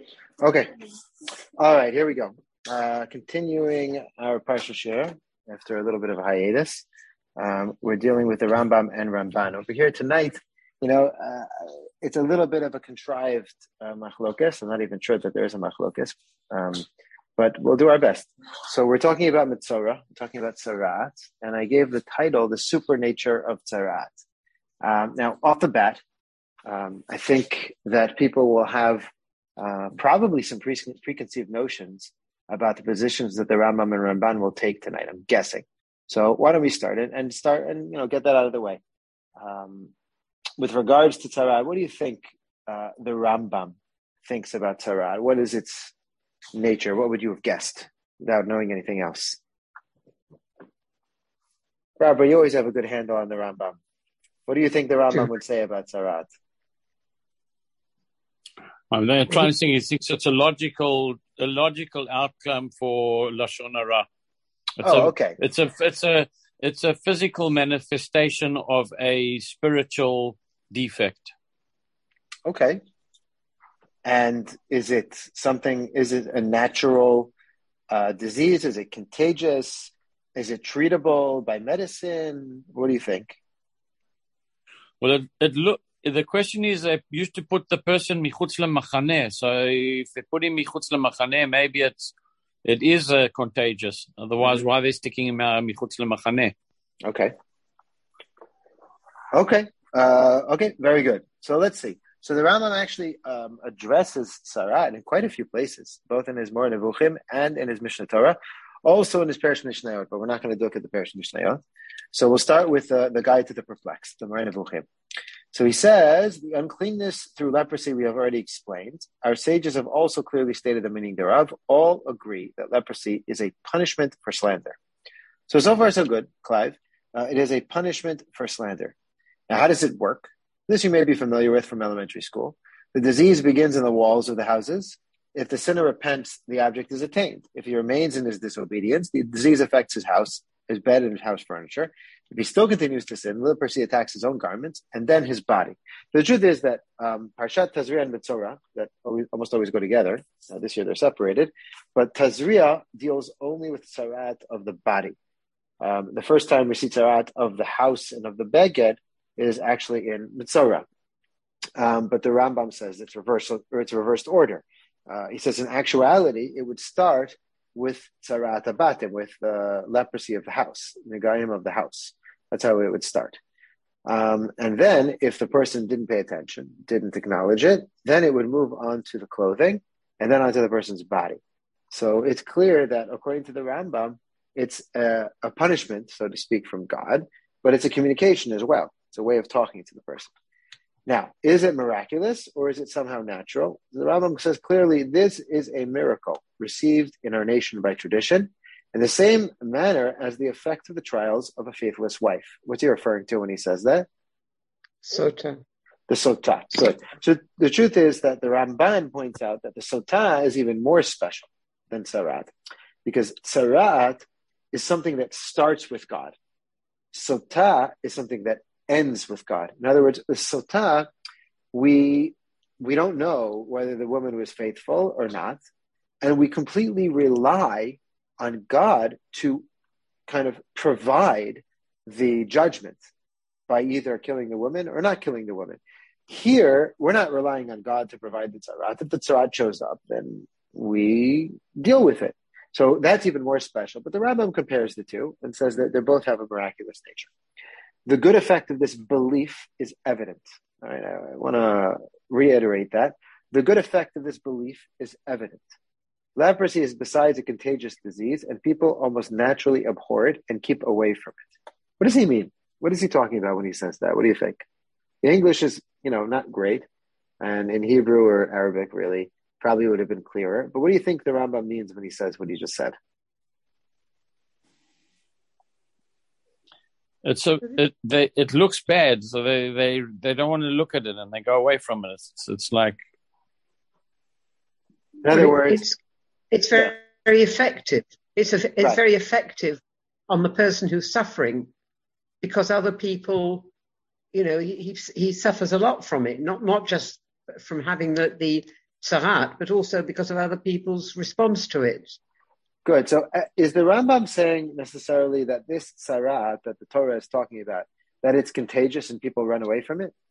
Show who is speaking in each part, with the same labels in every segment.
Speaker 1: Okay. All right, here we go. Continuing our Parsha Shir after a little bit of a hiatus. We're dealing with the Rambam and Ramban. Over here tonight, it's a little bit of a contrived machlokas. I'm not even sure that there is a machlokas, but we'll do our best. So we're talking about Mitzorah, we're talking about Tzarat, and I gave the title, The Supernature of Tzarat. Now, off the bat, I think that people will have probably some preconceived notions about the positions that the Rambam and Ramban will take tonight, I'm guessing. So why don't we start and get that out of the way. With regards to Tzarat, what do you think the Rambam thinks about Tzarat? What is its nature? What would you have guessed without knowing anything else? Barbara, you always have a good handle on the Rambam. What do you think the Rambam would say about Tzarat?
Speaker 2: They're trying to think. He thinks it's a logical outcome for Lashon Hara.
Speaker 1: Okay.
Speaker 2: It's a physical manifestation of a spiritual defect.
Speaker 1: Okay. And is it a natural disease? Is it contagious? Is it treatable by medicine? What do you think?
Speaker 2: Well, the question is, they used to put the person michutz lemachaneh. So if they put him michutz lemachaneh, maybe it is contagious. Otherwise, why are they sticking him michutz lemachaneh?
Speaker 1: Okay. Okay. Very good. So let's see. So the Rambam actually addresses Tzarat in quite a few places, both in his Moreh Nevuchim and in his Mishnah Torah, also in his Perush Mishnayot, but we're not going to look at the Perush Mishnayot. So we'll start with the Guide to the Perplexed, the Moreh Nevuchim. So he says, the uncleanness through leprosy we have already explained. Our sages have also clearly stated the meaning thereof. All agree that leprosy is a punishment for slander. So far so good, Clive. It is a punishment for slander. Now, how does it work? This you may be familiar with from elementary school. The disease begins in the walls of the houses. If the sinner repents, the object is attained. If he remains in his disobedience, the disease affects his house, his bed, and his house furniture. If he still continues to sin, leprosy attacks his own garments and then his body. The truth is that Parshat Tazria and Mitzorah, that almost always go together, this year they're separated, but Tazria deals only with Tzarat of the body. The first time we see Tzarat of the house and of the beged is actually in Mitzorah. But the Rambam says it's reversed order. He says in actuality, it would start with Tzarat Abatim, with the leprosy of the house, Negayim of the house. That's how it would start. And then if the person didn't pay attention, didn't acknowledge it, then it would move on to the clothing and then onto the person's body. So it's clear that according to the Rambam, it's a punishment, so to speak, from God, but it's a communication as well. It's a way of talking to the person. Now, is it miraculous or is it somehow natural? The Rambam says clearly this is a miracle received in our nation by tradition in the same manner as the effect of the trials of a faithless wife. What's he referring to when he says that?
Speaker 3: Sota.
Speaker 1: The Sota. Good. So the truth is that the Ramban points out that the Sota is even more special than Tzarat, because Tzarat is something that starts with God. Sota is something that ends with God. In other words, the Sota, we don't know whether the woman was faithful or not, and we completely rely on God to kind of provide the judgment by either killing the woman or not killing the woman. Here, we're not relying on God to provide the Tzarat. If the Tzarat shows up, then we deal with it. So that's even more special. But the Rambam compares the two and says that they both have a miraculous nature. The good effect of this belief is evident. All right, I want to reiterate that. The good effect of this belief is evident. Leprosy is besides a contagious disease, and people almost naturally abhor it and keep away from it. What does he mean? What is he talking about when he says that? What do you think? The English is, not great, and in Hebrew or Arabic, really, probably would have been clearer. But what do you think the Rambam means when he says what he just said?
Speaker 2: It looks bad, so they don't want to look at it and they go away from it. It's like,
Speaker 1: in other words,
Speaker 3: it's very effective. It's very effective on the person who's suffering, because other people, he suffers a lot from it, not just from having the tzarat, but also because of other people's response to it.
Speaker 1: Good. So is the Rambam saying necessarily that this tzarat that the Torah is talking about, that it's contagious and people run away from it?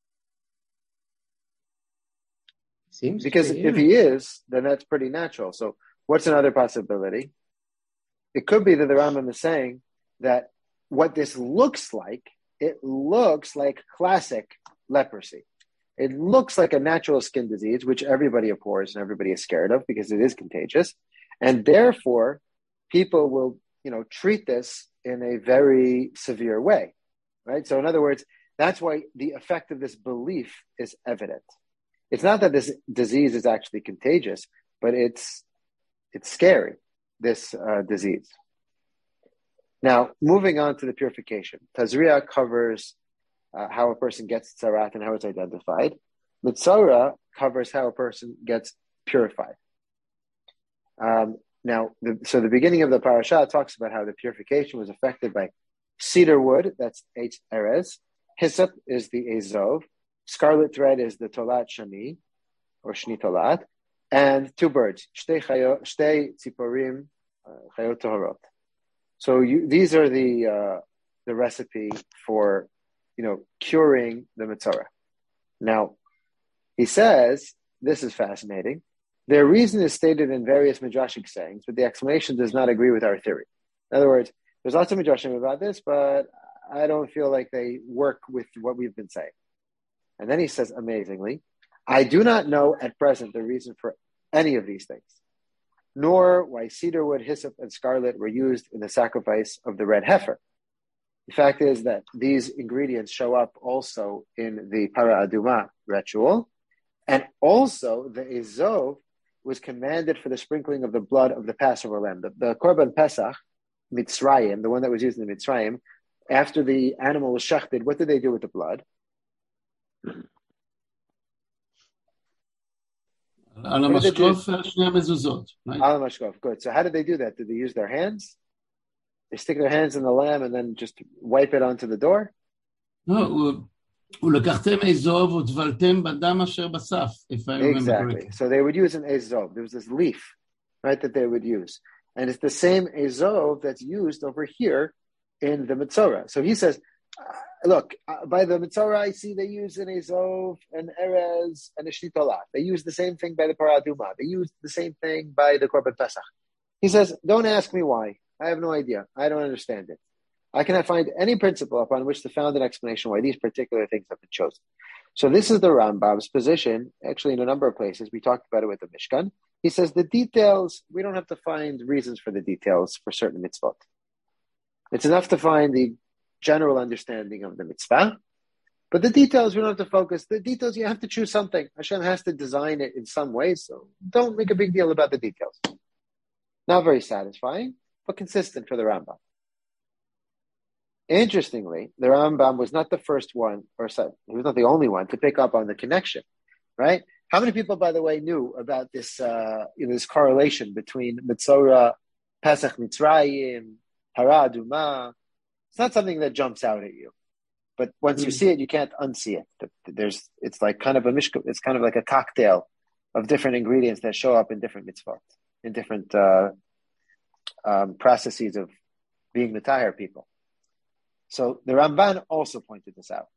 Speaker 3: Seems
Speaker 1: because
Speaker 3: to be, yeah.
Speaker 1: If he is, then that's pretty natural. So what's another possibility? It could be that the Rambam is saying that what this looks like, it looks like classic leprosy. It looks like a natural skin disease, which everybody abhors and everybody is scared of because it is contagious. And therefore, people will, treat this in a very severe way, right? So in other words, that's why the effect of this belief is evident. It's not that this disease is actually contagious, but it's scary, this disease. Now, moving on to the purification. Tazria covers how a person gets tzarat and how it's identified. Mitzora covers how a person gets purified. So the beginning of the parasha talks about how the purification was affected by cedar wood, that's Eitz Erez. Hyssop is the Ezov. Scarlet thread is the Tolat Shani, or Shni Tolat. And two birds, Shtei Tziporim Chayot Toharot. So these are the recipe for, curing the Mitzora. Now, he says, this is fascinating. Their reason is stated in various midrashic sayings, but the explanation does not agree with our theory. In other words, there's lots of midrashim about this, but I don't feel like they work with what we've been saying. And then he says, amazingly, I do not know at present the reason for any of these things, nor why cedarwood, hyssop, and scarlet were used in the sacrifice of the red heifer. The fact is that these ingredients show up also in the Para Aduma ritual, and also the Ezov was commanded for the sprinkling of the blood of the Passover lamb. The Korban Pesach, Mitzrayim, the one that was used in the Mitzrayim, after the animal was shechted, what did they do with the blood?
Speaker 4: Al HaMashkof, Shnei HaMezuzot.
Speaker 1: Al HaMashkof, good. So how did they do that? Did they use their hands? They stick their hands in the lamb and then just wipe it onto the door?
Speaker 4: No, ולקחתם אזוב וטבלתם בדם אשר בסף, if I remember
Speaker 1: Exactly.
Speaker 4: correctly.
Speaker 1: So they would use an ezov. There was this leaf, right, that they would use. And it's the same ezov that's used over here in the Mitzorah. So he says, by the Mitzorah, I see they use an ezov, an erez, and a shnitolat. They use the same thing by the paraduma. They use the same thing by the Korban Pesach. He says, don't ask me why. I have no idea. I don't understand it. I cannot find any principle upon which to found an explanation why these particular things have been chosen. So this is the Rambam's position, actually in a number of places. We talked about it with the Mishkan. He says the details, we don't have to find reasons for the details for certain mitzvot. It's enough to find the general understanding of the mitzvah, but the details, we don't have to focus. The details, you have to choose something. Hashem has to design it in some way, so don't make a big deal about the details. Not very satisfying, but consistent for the Rambam. Interestingly, the Rambam was not the first one, he was not the only one to pick up on the connection, right? How many people, by the way, knew about this this correlation between Mitzorah, Pesach Mitzrayim, Hara Aduma? It's not something that jumps out at you, but once you see it, you can't unsee it. It's like kind of it's kind of like a cocktail of different ingredients that show up in different mitzvot, in different processes of being Mitaher people. So the Ramban also pointed this out.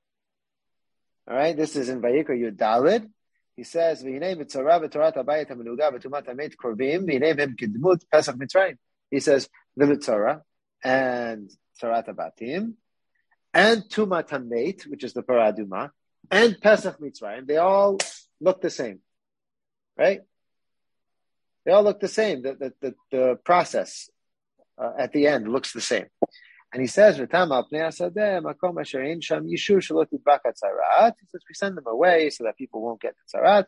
Speaker 1: All right, this is in Vayikra Yud Daled. He says, "V'hinei mitzorah v'torat habayit hamenuga v'tumat hamet korvim v'hinei v'hem kidmut Pesach Mitzrayim." He says the mitzorah and Tzarat Habatim and Tumat Hamet, which is the Paraduma, and Pesach Mitzrayim, they all look the same, right? They all look the same. The process at the end looks the same. And he says, he says, we send them away so that people won't get the tzarat.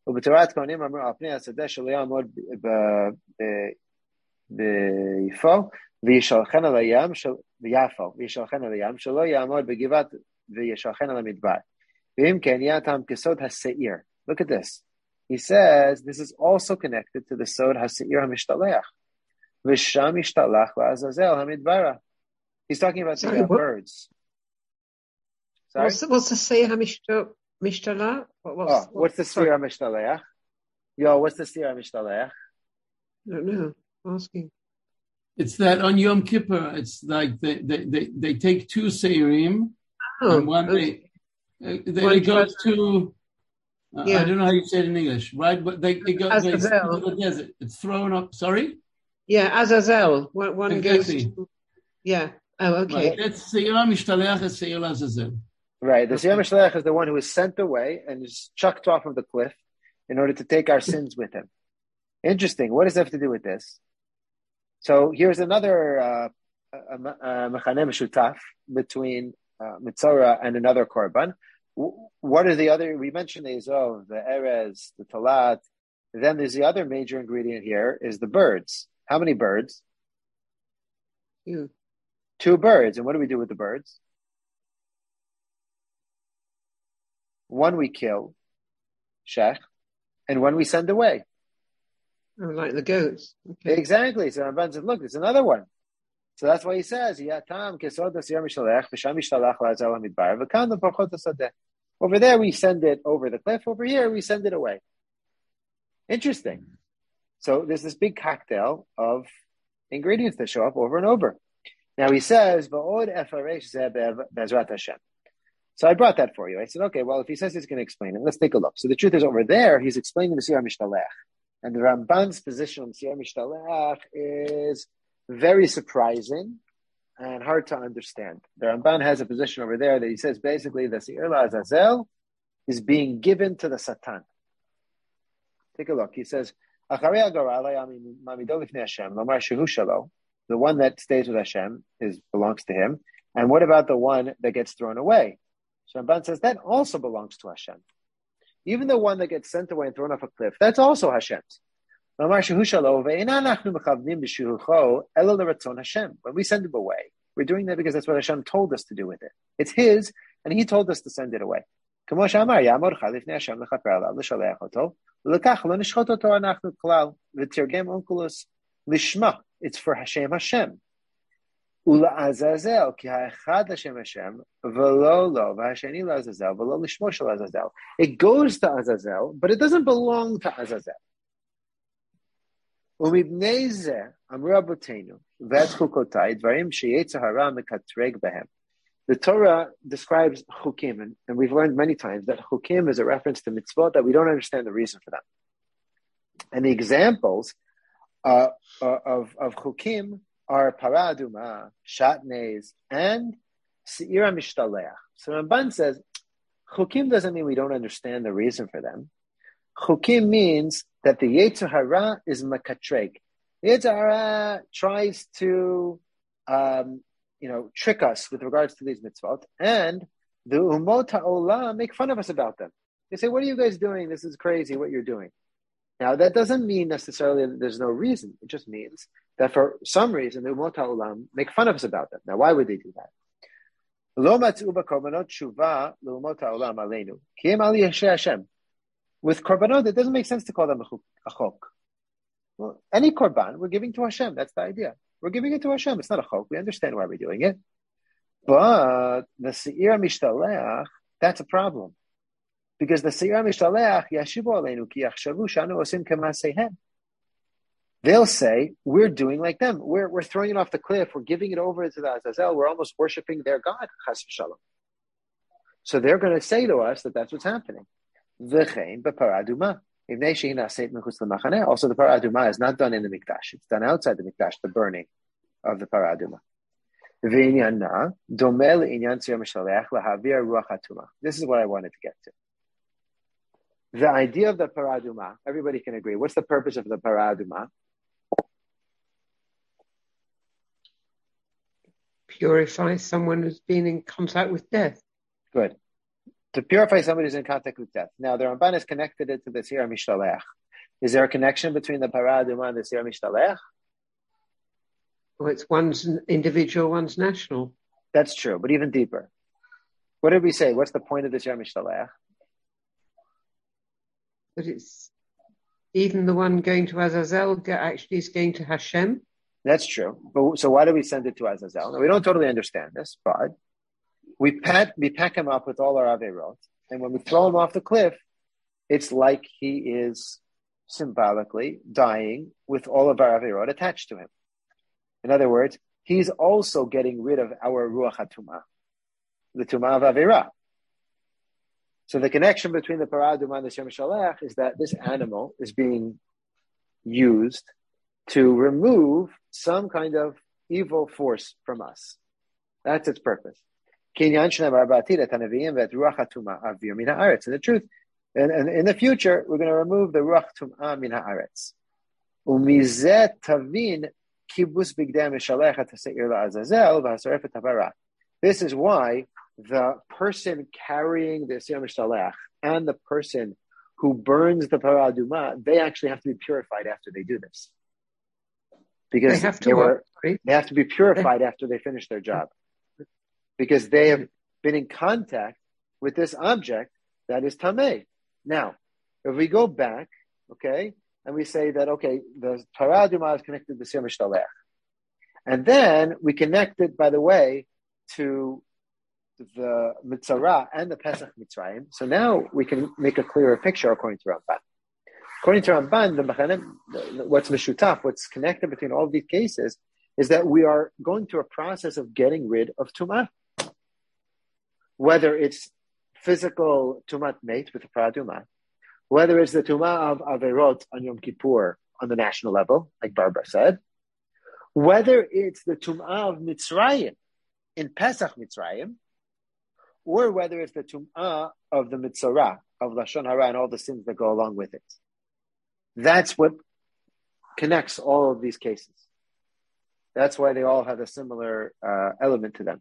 Speaker 1: Look at this. He says this is also connected to the Sod HaSe'ir HaMishtalech. V'sham Mishtalach La'azazel HaMidbara. He's talking about the birds. Sorry?
Speaker 3: What's the Se'ir HaMishtalech?
Speaker 1: What's the Se'ir HaMishtalech? Yo, what's the Siyar Mishtalech?
Speaker 3: I don't know. Asking.
Speaker 4: It's that on Yom Kippur, it's like they take two Seirim, and one they go to, I don't know how you say it in English, right? But they go to the desert. It's thrown up, sorry?
Speaker 3: Yeah, Azazel. One
Speaker 4: exactly.
Speaker 3: goes to, yeah. Oh, okay.
Speaker 4: Right. That's Seir Mishtalech, is Seir Azazel.
Speaker 1: Right. The Seir Mishtalech is the one who is sent away and is chucked off of the cliff in order to take our sins with him. Interesting. What does that have to do with this? So here's another Mechaneh Meshutaf between Mitzorah and another Korban. What are the other? We mentioned the Ezov, the Erez, the Talat. Then there's the other major ingredient here is the birds. How many birds?
Speaker 3: 2.
Speaker 1: 2 birds. And what do we do with the birds? One we kill, Shech, and one we send away.
Speaker 3: Oh, like the goats. Okay.
Speaker 1: Exactly. So Ramban said, look, there's another one. So that's why he says, over there we send it over the cliff, over here we send it away. Interesting. So there's this big cocktail of ingredients that show up over and over. Now he says, so I brought that for you. I said, okay, well, if he says he's going to explain it, let's take a look. So the truth is over there, he's explaining the Siyar Mishtalech. And the Ramban's position on Siyar Mishtalech is very surprising and hard to understand. The Ramban has a position over there that he says basically the Seir Azazel is being given to the Satan. Take a look. He says, the one that stays with Hashem belongs to him. And what about the one that gets thrown away? So Ramban says that also belongs to Hashem. Even the one that gets sent away and thrown off a cliff, that's also Hashem's. When we send him away, we're doing that because that's what Hashem told us to do with it. It's His, and He told us to send it away. It's for Hashem. Ula'azazel ki ha'echad Hashem Hashem v'lo lo v'hasheni la'azazel v'lo lishmo shel Azazel. It goes to Azazel, but it doesn't belong to Azazel. Umibnei zeh amru rabotenu v'et chukotai dvarim sheyetzer hara mekatreg behem. The Torah describes chukim, and we've learned many times that chukim is a reference to mitzvot that we don't understand the reason for them. And the examples of chukim are para aduma, shatnez, and seira mishtalech. So Ramban says, chukim doesn't mean we don't understand the reason for them. Chukim means that the Yetzer Hara is makatreg. The Yetzer Hara tries to, trick us with regards to these mitzvot, and the Umot HaOlam make fun of us about them. They say, what are you guys doing? This is crazy what you're doing. Now, that doesn't mean necessarily that there's no reason. It just means that for some reason, the Umot HaOlam make fun of us about them. Now, why would they do that? Lo matzu b'korbanot tshuva l'umot ha'olam aleinu ki em ali Hashem. With korbanot, it doesn't make sense to call them a chok. Well, any korban, we're giving to Hashem. That's the idea. We're giving it to Hashem. It's not a chok. We understand why we're doing it. But the se'ir mishtalech, that's a problem. Because the se'ir mishtalech, yashivu aleinu ki yachshavu shanu osim k'maseihem. They'll say, we're doing like them. We're throwing it off the cliff. We're giving it over to the Azazel. We're almost worshiping their God, chas v'shalom. So they're going to say to us that that's what's happening. V'chein b'parah aduma. Also, the parah aduma is not done in the mikdash. It's done outside the mikdash, the burning of the parah aduma. This is what I wanted to get to. The idea of the parah aduma, everybody can agree. What's the purpose of the parah aduma?
Speaker 3: Purify someone who's been in contact with death.
Speaker 1: Good. To purify somebody who's in contact with death. Now, the Ramban has connected it to the Seir Mishtalech. Is there a connection between the Parah Aduma and the Seir Mishtalech?
Speaker 3: Well, it's one's individual, one's national.
Speaker 1: That's true, but even deeper. What did we say? What's the point of the Seir Mishtalech?
Speaker 3: But it's even the one going to Azazel actually is going to Hashem.
Speaker 1: That's true. But so why do we send it to Azazel? Now, we don't totally understand this, but we pack him up with all our Averot, and when we throw him off the cliff, it's like he is symbolically dying with all of our averot attached to him. In other words, he's also getting rid of our ruach hatumah, the tumah of averah. So the connection between the parah adumah and the shem shalech is that this animal is being used to remove some kind of evil force from us. That's its purpose. In the truth, and in the future, we're going to remove the ruach tum'ah min haaretz. Umizet tavin kibus bigdei mishalech haseir la'azazel v'hasoref et havara. This is why the person carrying the Siyam Mishalech and the person who burns the parah adumah, they actually have to be purified after they do this. Because they have to be purified after they finish their job. Because they have been in contact with this object that is tameh. Now, if we go back, okay, and we say that, okay, the parah adumah is connected to the Siyam Mishalech. And then we connect it, by the way, to the Mitzarah and the Pesach Mitzrayim. So now we can make a clearer picture according to Ramban. According to Ramban, what's Meshutaf, what's connected between all of these cases, is that we are going through a process of getting rid of Tumah. Whether it's physical Tumat Meit with the Parah Adumah, whether it's the Tumah of Averot on Yom Kippur on the national level, like Barbara said, whether it's the Tumah of Mitzrayim in Pesach Mitzrayim, or whether it's the Tum'ah of the Mitzorah, of Lashon Hara and all the sins that go along with it. That's what connects all of these cases. That's why they all have a similar element to them.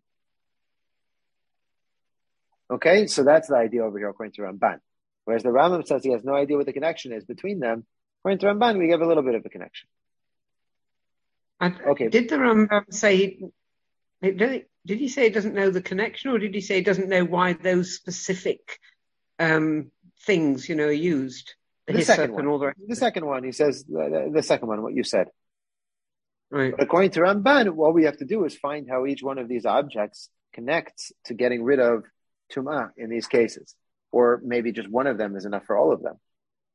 Speaker 1: Okay, so that's the idea over here according to Ramban. Whereas the Rambam says he has no idea what the connection is between them. According to Ramban, we give a little bit of a connection.
Speaker 3: Okay. Did the Rambam say... Did he say he doesn't know the connection, or did he say he doesn't know why those specific things, are used?
Speaker 1: The second one. And all the rest. The second one, he says, the second one, what you said.
Speaker 3: Right.
Speaker 1: But according to Ramban, what we have to do is find how each one of these objects connects to getting rid of Tum'ah in these cases. Or maybe just one of them is enough for all of them.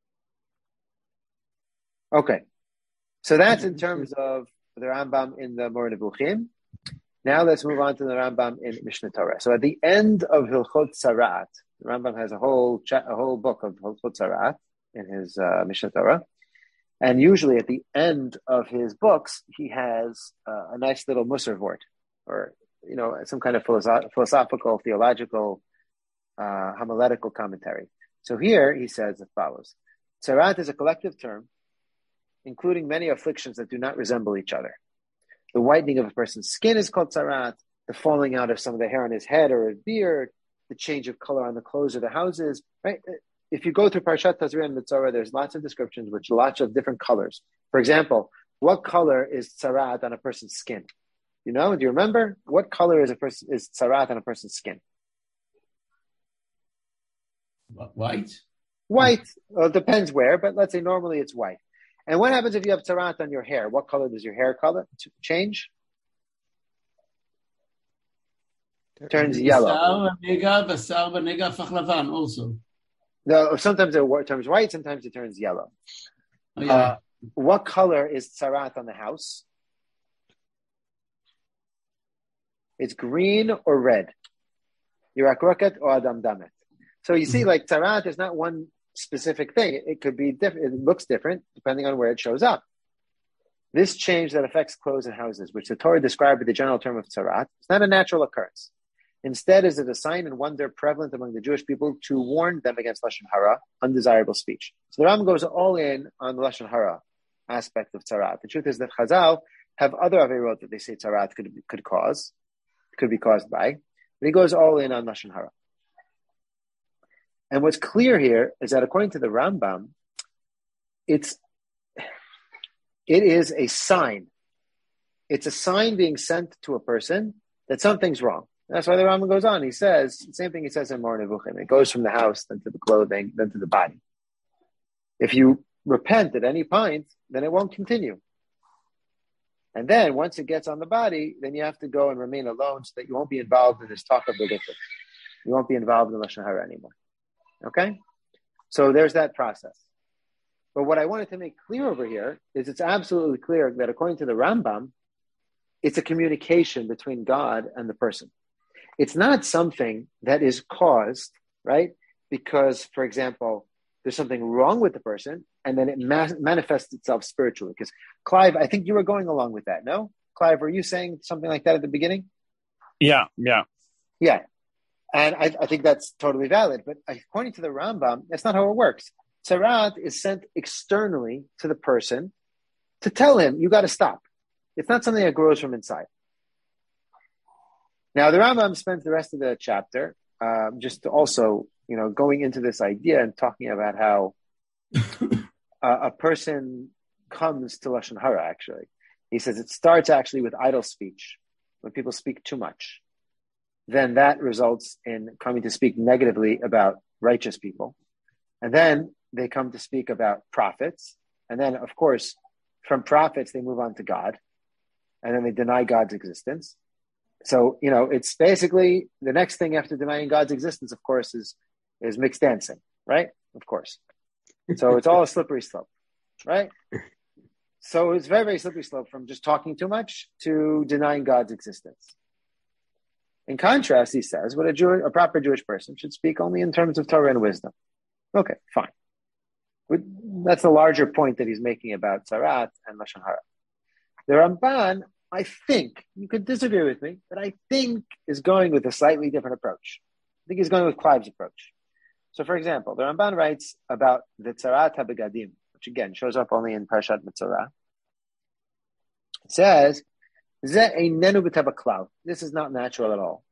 Speaker 1: Okay. So that's in terms of the Rambam in the Moreh Nevuchim. Now let's move on to the Rambam in Mishnah Torah. So at the end of Hilchot Tzaraat, the Rambam has a whole book of Hilchot Tzaraat in his Mishnah Torah. And usually at the end of his books, he has a nice little Musar Vort, or, some kind of philosophical, theological, homiletical commentary. So here he says as follows. Tzaraat is a collective term, including many afflictions that do not resemble each other. The whitening of a person's skin is called tzaraat, the falling out of some of the hair on his head or his beard, the change of color on the clothes of the houses, right? If you go through Parshat Tazria and Mitzorah, there's lots of descriptions with lots of different colors. For example, what color is tzaraat on a person's skin? Do you remember? What color is tzaraat on a person's skin?
Speaker 4: White?
Speaker 1: White. Well, it depends where, but let's say normally it's white. And what happens if you have tzaraat on your hair? What color does your hair color change? It turns yellow.
Speaker 4: Also.
Speaker 1: No, sometimes it turns white, sometimes it turns yellow.
Speaker 4: Oh, yeah.
Speaker 1: What color is tzaraat on the house? It's green or red. Yirak or Adam Damet. So you see, like tzaraat is not one specific thing. It could be different. It looks different depending on where it shows up. This change that affects clothes and houses, which the Torah described with the general term of tzaraat, is not a natural occurrence. Instead, is it a sign and wonder prevalent among the Jewish people to warn them against Lashon Hara, undesirable speech. So the Ram goes all in on the Lashon Hara aspect of tzaraat. The truth is that Chazal have other averot that they say tzaraat could be caused by, but he goes all in on Lashon Hara. And what's clear here is that according to the Rambam, it is a sign. It's a sign being sent to a person that something's wrong. That's why the Rambam goes on. He says, the same thing he says in Moreh Nevuchim. It goes from the house, then to the clothing, then to the body. If you repent at any point, then it won't continue. And then once it gets on the body, then you have to go and remain alone so that you won't be involved in this talk of the Gittin. You won't be involved in Lashon Hara anymore. Okay? So there's that process. But what I wanted to make clear over here is it's absolutely clear that according to the Rambam, it's a communication between God and the person. It's not something that is caused, right? Because, for example, there's something wrong with the person, and then it manifests itself spiritually. Because, Clive, I think you were going along with that, no? Clive, were you saying something like that at the beginning?
Speaker 2: Yeah.
Speaker 1: And I think that's totally valid. But according to the Rambam, that's not how it works. Tzarat is sent externally to the person to tell him, you got to stop. It's not something that grows from inside. Now, the Rambam spends the rest of the chapter just also, going into this idea and talking about how a person comes to Lashon Hara, actually. He says it starts actually with idle speech. When people speak too much, then that results in coming to speak negatively about righteous people. And then they come to speak about prophets. And then, of course, from prophets, they move on to God. And then they deny God's existence. So, it's basically the next thing after denying God's existence, of course, is mixed dancing, right? Of course. So it's all a slippery slope, right? So it's very, very slippery slope from just talking too much to denying God's existence. In contrast, he says, what a proper Jewish person should speak only in terms of Torah and wisdom. Okay, fine. That's the larger point that he's making about Tzarat and Lashon Hara. The Ramban, I think, you could disagree with me, but I think is going with a slightly different approach. I think he's going with Clive's approach. So, for example, the Ramban writes about the Tzarat HaBegadim, which again shows up only in Parashat Metzora. It says, this is not natural at all.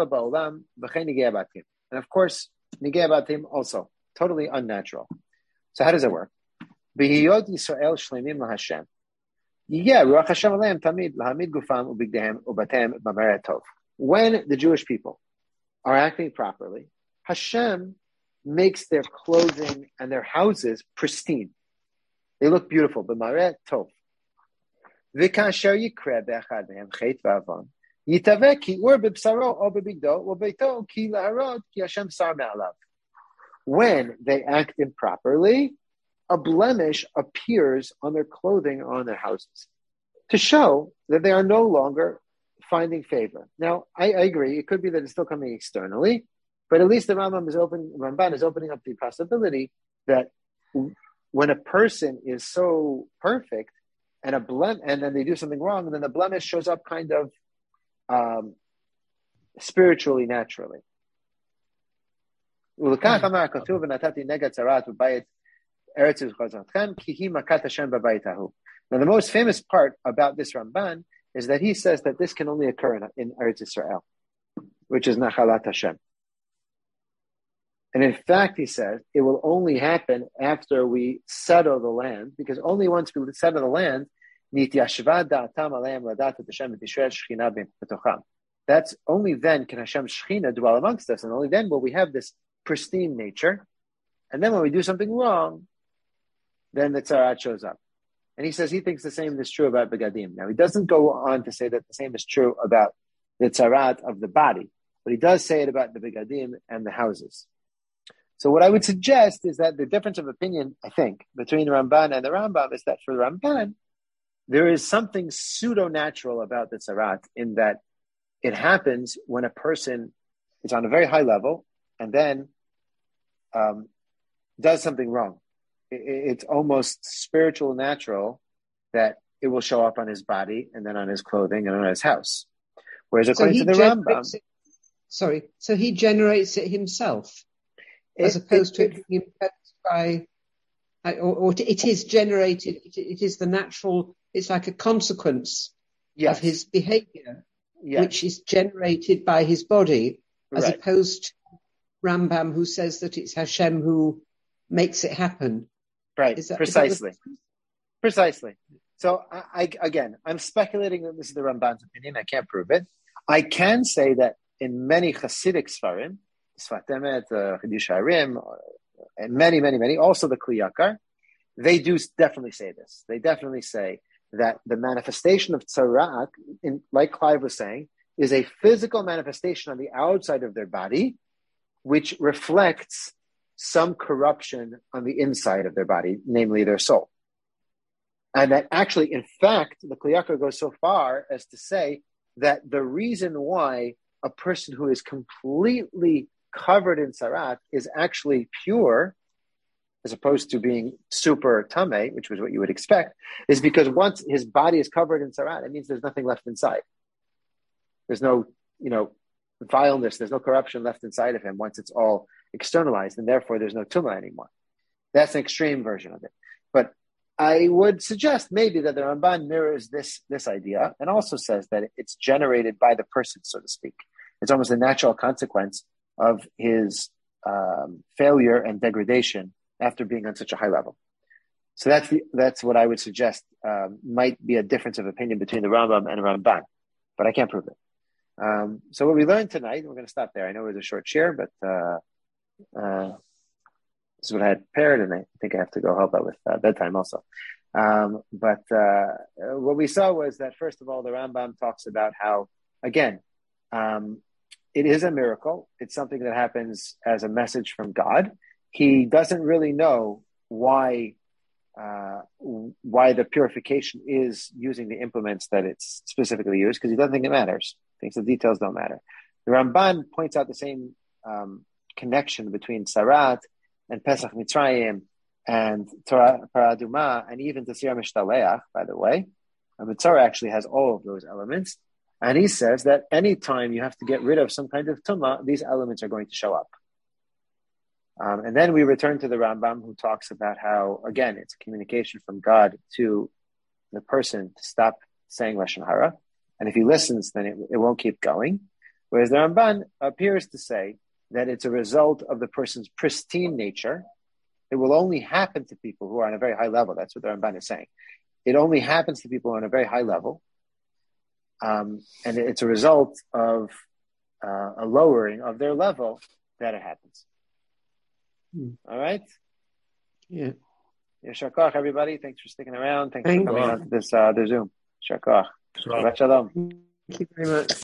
Speaker 1: And of course, Nigei Batim also, totally unnatural. So how does it work? B'hiyot Yisrael shleimim laHashem. Ruach Hashem aleim tamid lahamid gufam ubigdehem ubatem b'meret tov. When the Jewish people are acting properly, Hashem makes their clothing and their houses pristine. They look beautiful. B'meret tov. V'kasher yikre be'echad mehem chet v'avon yitaveh ki ur b'bsaro o b'bigdo u'beito ki laharot ki Hashem sar me'alav. When they act improperly, a blemish appears on their clothing or on their houses to show that they are no longer finding favor. Now, I agree. It could be that it's still coming externally, but at least the Ramban is opening up the possibility that when a person is so perfect and and then they do something wrong, and then the blemish shows up kind of spiritually, naturally. Now, the most famous part about this Ramban is that he says that this can only occur in Eretz Yisrael, which is Nachalat Hashem. And in fact, he says, it will only happen after we settle the land, because only once we settle the land, that's only then can Hashem's Shechina dwell amongst us, and only then will we have this pristine nature. And then when we do something wrong, then the Tzarat shows up. And he says he thinks the same is true about Begadim. Now, he doesn't go on to say that the same is true about the Tzarat of the body, but he does say it about the Begadim and the houses. So what I would suggest is that the difference of opinion, I think, between the Ramban and the Rambam is that for the Ramban, there is something pseudo-natural about the Tzarat in that it happens when a person is on a very high level and then does something wrong. It's almost spiritual and natural that it will show up on his body and then on his clothing and on his house. Whereas according to the Rambam...
Speaker 3: So he generates it himself, as opposed to being imposed by... Or it is generated, it is the natural, it's like a consequence of his behavior, which is generated by his body, as opposed to Rambam, who says that it's Hashem who makes it happen.
Speaker 1: Right, precisely. So I'm speculating that this is the Ramban's opinion. I can't prove it. I can say that in many Hasidic Sfarim, Sfat Emet, Chidush Harim, and many, also the Kli Yakar, they do definitely say this. They definitely say that the manifestation of Tzarat, like Clive was saying, is a physical manifestation on the outside of their body, which reflects some corruption on the inside of their body, namely their soul. And that actually, in fact, the Kli Yakar goes so far as to say that the reason why a person who is completely covered in sarat is actually pure, as opposed to being super tameh, which was what you would expect, is because once his body is covered in sarat, it means there's nothing left inside. There's no, vileness, there's no corruption left inside of him once it's all externalized, and therefore there's no tumah anymore. That's an extreme version of it. But I would suggest maybe that the Ramban mirrors this idea and also says that it's generated by the person, so to speak. It's almost a natural consequence of his failure and degradation after being on such a high level. So that's what I would suggest might be a difference of opinion between the Rambam and the Ramban, but I can't prove it. So what we learned tonight, we're going to stop there. I know it was a short share, but this is what I had prepared, and I think I have to go help out with bedtime also. But what we saw was that, first of all, the Rambam talks about how, again, it is a miracle. It's something that happens as a message from God. He doesn't really know why the purification is using the implements that it's specifically used, because he doesn't think it matters. He thinks the details don't matter. The Ramban points out the same connection between Sarat and Pesach Mitzrayim and Torah Paraduma and even Tasir Mishtaleach, by the way. And Mitzvah actually has all of those elements. And he says that anytime you have to get rid of some kind of tumah, these elements are going to show up. And then we return to the Rambam, who talks about how, again, it's a communication from God to the person to stop saying Lashon Hara. And if he listens, then it won't keep going. Whereas the Ramban appears to say that it's a result of the person's pristine nature. It will only happen to people who are on a very high level. That's what the Ramban is saying. It only happens to people who are on a very high level. And it's a result of a lowering of their level that it happens. All right?
Speaker 3: Yeah.
Speaker 1: Yeshar koach, everybody. Thanks for sticking around. Thanks for coming on to this the Zoom. Yeshar koach. Shabbat shalom.
Speaker 3: Thank you very much.